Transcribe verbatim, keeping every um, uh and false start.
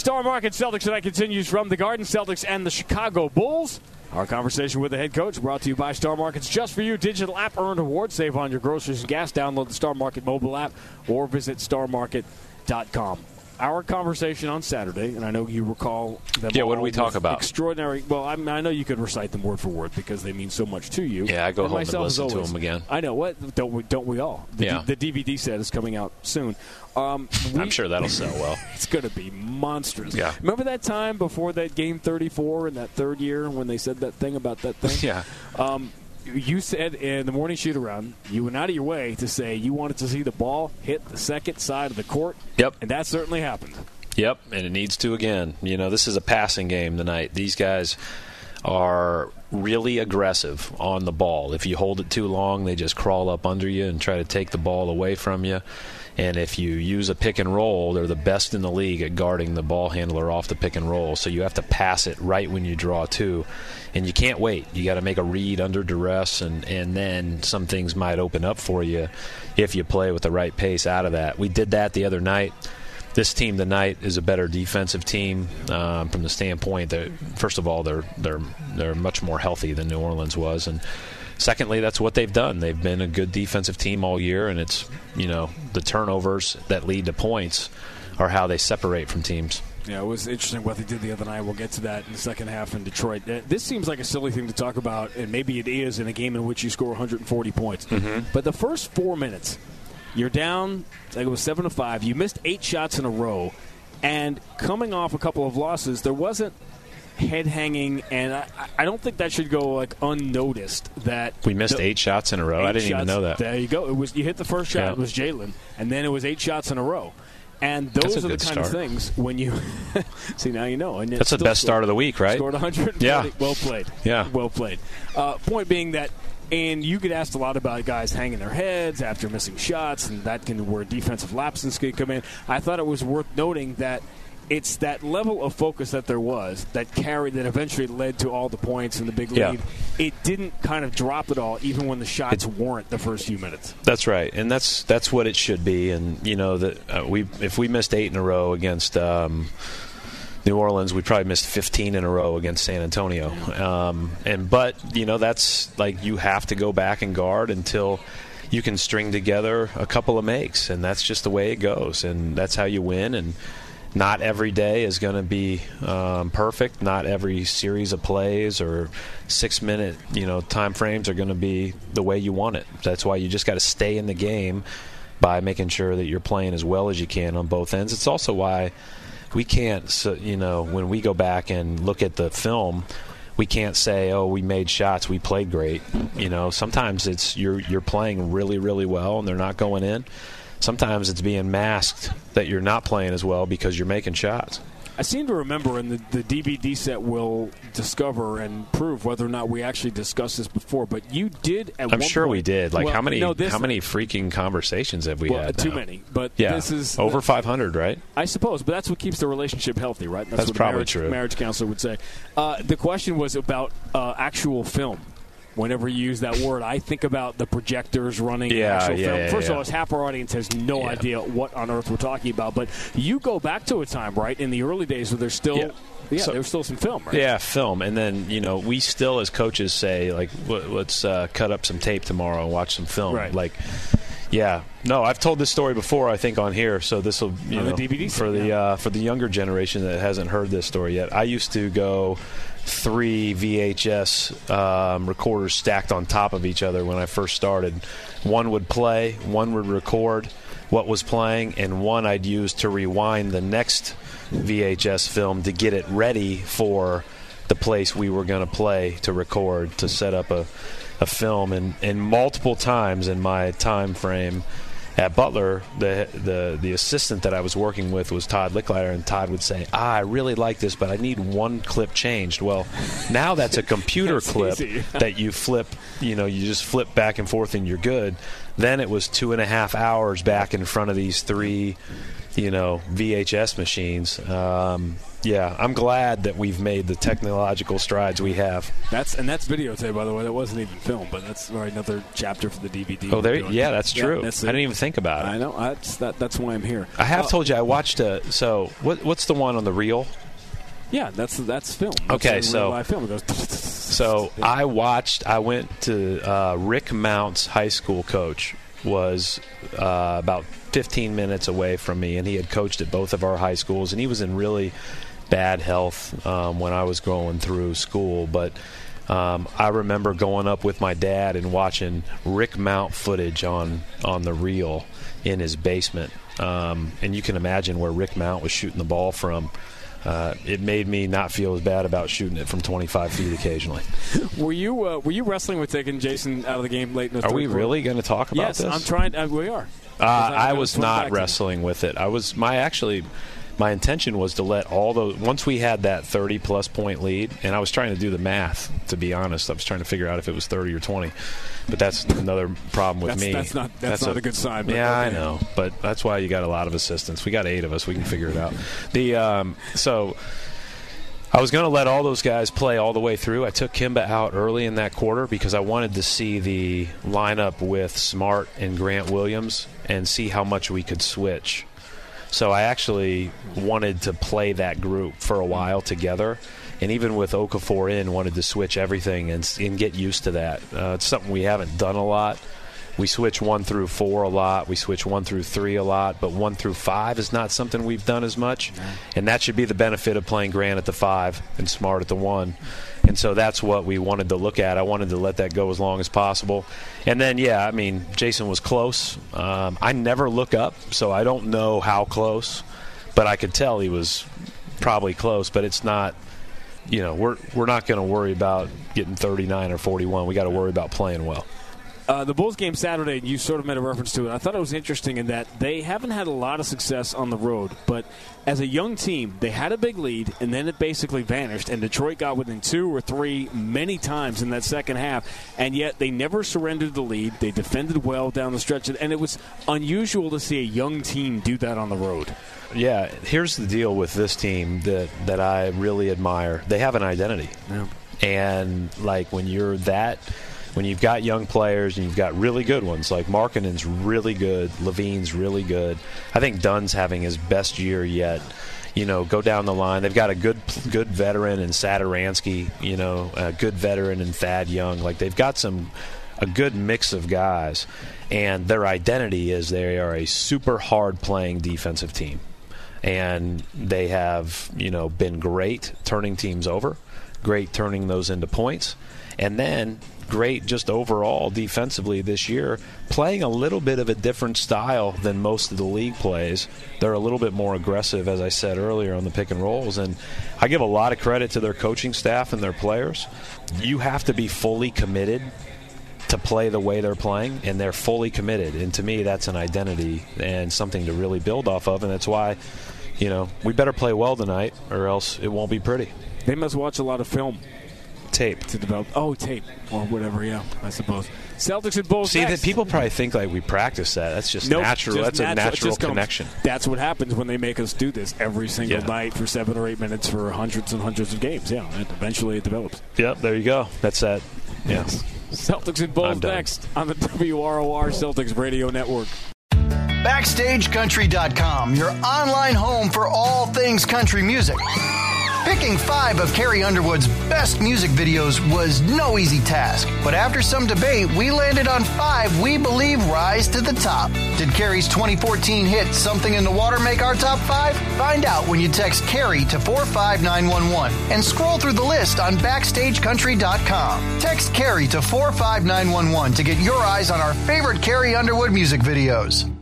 Star Market Celtics tonight continues from the Garden. Celtics and the Chicago Bulls. Our conversation with the head coach brought to you by Star Market's Just For You digital app. Earned rewards. Save on your groceries and gas. Download the Star Market mobile app or visit star market dot com. Our conversation on Saturday, and I know you recall them. Yeah, what did we talk about? Extraordinary. Well, I, mean, I know you could recite them word for word because they mean so much to you. Yeah, I go and home and listen always, to them again. I know. What don't we? Don't we all? The, yeah. D, the D V D set is coming out soon. Um, we, I'm sure that'll sell well. It's going to be monstrous. Yeah. Remember that time before that game thirty-four in that third year when they said that thing about that thing? Yeah. Um, you said in the morning shoot-around, you went out of your way to say you wanted to see the ball hit the second side of the court. Yep. And that certainly happened. Yep, and it needs to again. You know, this is a passing game tonight. These guys are really aggressive on the ball. If you hold it too long, they just crawl up under you and try to take the ball away from you. And if you use a pick and roll, they're the best in the league at guarding the ball handler off the pick and roll. So you have to pass it right when you draw two. And you can't wait. You got to make a read under duress, and, and then some things might open up for you if you play with the right pace out of that. We did that the other night. This team tonight is a better defensive team um, from the standpoint that, first of all, they're they're they're much more healthy than New Orleans was, and secondly, that's what they've done. They've been a good defensive team all year, and it's, you know, the turnovers that lead to points are how they separate from teams. Yeah, it was interesting what they did the other night. We'll get to that in the second half in Detroit. This seems like a silly thing to talk about, and maybe it is in a game in which you score one hundred forty points. Mm-hmm. But the first four minutes, you're down, I think it was seven to five. You missed eight shots in a row, and coming off a couple of losses, there wasn't head hanging, and I, I don't think that should go like unnoticed. That we missed the, eight shots in a row. I didn't shots, even know that. There you go. It was you hit the first shot. Yeah. It was Jalen, and then it was eight shots in a row. And those are the kind start. of things when you see now you know. And that's the best scored, start of the week, right? Scored one hundred forty. Yeah. Well played. Yeah. Well played. Uh, point being that. And you get asked a lot about guys hanging their heads after missing shots, and that can where defensive lapses can come in. I thought it was worth noting that it's that level of focus that there was that carried, that eventually led to all the points and the big lead. Yeah. It didn't kind of drop at all, even when the shots it's, weren't the first few minutes. That's right, and that's that's what it should be. And you know that uh, we if we missed eight in a row against Um, New Orleans, we probably missed fifteen in a row against San Antonio. Um, and but, you know, that's like you have to go back and guard until you can string together a couple of makes. And that's just the way it goes. And that's how you win. And not every day is going to be um, perfect. Not every series of plays or six-minute, you know, time frames are going to be the way you want it. That's why you just got to stay in the game by making sure that you're playing as well as you can on both ends. It's also why we can't, so, you know, when we go back and look at the film, we can't say, oh, we made shots, we played great. You know, sometimes it's you're you're playing really, really well and they're not going in. Sometimes it's being masked that you're not playing as well because you're making shots. I seem to remember, and the, the D V D set will discover and prove whether or not we actually discussed this before, but you did at I'm one sure point, we did. Like, well, how many no, this, how many freaking conversations have we well, had Too now? many. But yeah. this is over five hundred, right? I suppose, but that's what keeps the relationship healthy, right? That's, That's what probably a marriage, true. marriage counselor would say. Uh, the question was about uh, actual film. Whenever you use that word, I think about the projectors running Yeah, actual yeah, film. yeah, First yeah. of all, it's half our audience has no Yeah. idea what on earth we're talking about. But you go back to a time, right, in the early days where there's still, Yeah. yeah, So- there's still some film, right? Yeah, film. And then, you know, we still as coaches say, like, let's uh, cut up some tape tomorrow and watch some film. Right. Like, yeah. No, I've told this story before, I think, on here. So this will, you On the know, D V D for set, the yeah. uh, for the younger generation that hasn't heard this story yet. I used to go three V H S um, recorders stacked on top of each other when I first started. One would play, one would record what was playing, and one I'd use to rewind the next V H S film to get it ready for the place we were going to play to record, to set up a, a film. And, and multiple times in my time frame at Butler, the the the assistant that I was working with was Todd Licklider, and Todd would say, ah, I really like this, but I need one clip changed. Well, now that's a computer That's clip easy. that you flip, you know, you just flip back and forth and you're good. Then it was two and a half hours back in front of these three you know, V H S machines. Um, yeah, I'm glad that we've made the technological strides we have. That's and that's videotape, by the way. That wasn't even film, but that's right, another chapter for the D V D. Oh, there, yeah, that's true. Yeah, that's I didn't even think about it. I know. That's that, that's why I'm here. I have uh, told you I watched a. So what, what's the one on the reel? Yeah, that's that's film. That's okay, so live film. It goes. So yeah. I watched. I went to uh, Rick Mount's high school coach was uh, about fifteen minutes away from me, and he had coached at both of our high schools, and he was in really bad health um, when I was going through school. But um, I remember going up with my dad and watching Rick Mount footage on on the reel in his basement, um, and you can imagine where Rick Mount was shooting the ball from. Uh, it made me not feel as bad about shooting it from twenty-five feet occasionally. Were you uh, were you wrestling with taking Jason out of the game late in the Are third we quarter? really going to talk about yes, this? Yes, I'm trying. Uh, we are. Uh, I was not wrestling with it. I was my actually my intention was to let all those once we had that thirty plus point lead, and I was trying to do the math. To be honest, I was trying to figure out if it was thirty or twenty. But that's another problem with that's, me. That's not that's, that's not a, a good sign. But yeah, okay. I know. But that's why you got a lot of assistants. We got eight of us. We can figure it out. The um, so. I was going to let all those guys play all the way through. I took Kimba out early in that quarter because I wanted to see the lineup with Smart and Grant Williams and see how much we could switch. So I actually wanted to play that group for a while together, and even with Okafor in, wanted to switch everything and, and get used to that. Uh, it's something we haven't done a lot. We switch one through four a lot. We switch one through three a lot. But one through five is not something we've done as much. And that should be the benefit of playing Grant at the five and Smart at the one. And so that's what we wanted to look at. I wanted to let that go as long as possible. And then, yeah, I mean, Jason was close. Um, I never look up, so I don't know how close. But I could tell he was probably close. But it's not, you know, we're, we're not going to worry about getting thirty-nine or forty-one. We got to worry about playing well. Uh, the Bulls game Saturday, you sort of made a reference to it. I thought it was interesting in that they haven't had a lot of success on the road, but as a young team, they had a big lead, and then it basically vanished, and Detroit got within two or three many times in that second half, and yet they never surrendered the lead. They defended well down the stretch, and it was unusual to see a young team do that on the road. Yeah, here's the deal with this team that, that I really admire. They have an identity. Yeah. And, like, when you're that – when you've got young players and you've got really good ones, like Markkanen's really good, Levine's really good. I think Dunn's having his best year yet. You know, go down the line. They've got a good good veteran in Satoransky, you know, a good veteran in Thad Young. Like, they've got some a good mix of guys, and their identity is they are a super hard-playing defensive team. And they have, you know, been great turning teams over, great turning those into points, and then great just overall defensively this year, playing a little bit of a different style than most of the league plays. They're a little bit more aggressive, as I said earlier, on the pick and rolls, and I give a lot of credit to their coaching staff and their players. You have to be fully committed to play the way they're playing, and they're fully committed, and to me that's an identity and something to really build off of, and that's why, you know, we better play well tonight or else it won't be pretty. They must watch a lot of film. Tape to develop. Oh, tape or whatever. Yeah, I suppose. Celtics and Bulls. See, next. that people probably think like we practice that. That's just nope, natural. Just That's natural. a natural connection. Comes, that's what happens when they make us do this every single yeah. night for seven or eight minutes for hundreds and hundreds of games. Yeah, and eventually it develops. Yep, there you go. That's that. Yeah. Celtics and Bulls next on the W R O R Celtics Radio Network. Backstage Country dot com, your online home for all things country music. Picking five of Carrie Underwood's best music videos was no easy task, but after some debate, we landed on five we believe rise to the top. Did Carrie's twenty fourteen hit Something in the Water make our top five? Find out when you text Carrie to four five nine one one and scroll through the list on Backstage Country dot com. Text Carrie to four five nine one one to get your eyes on our favorite Carrie Underwood music videos.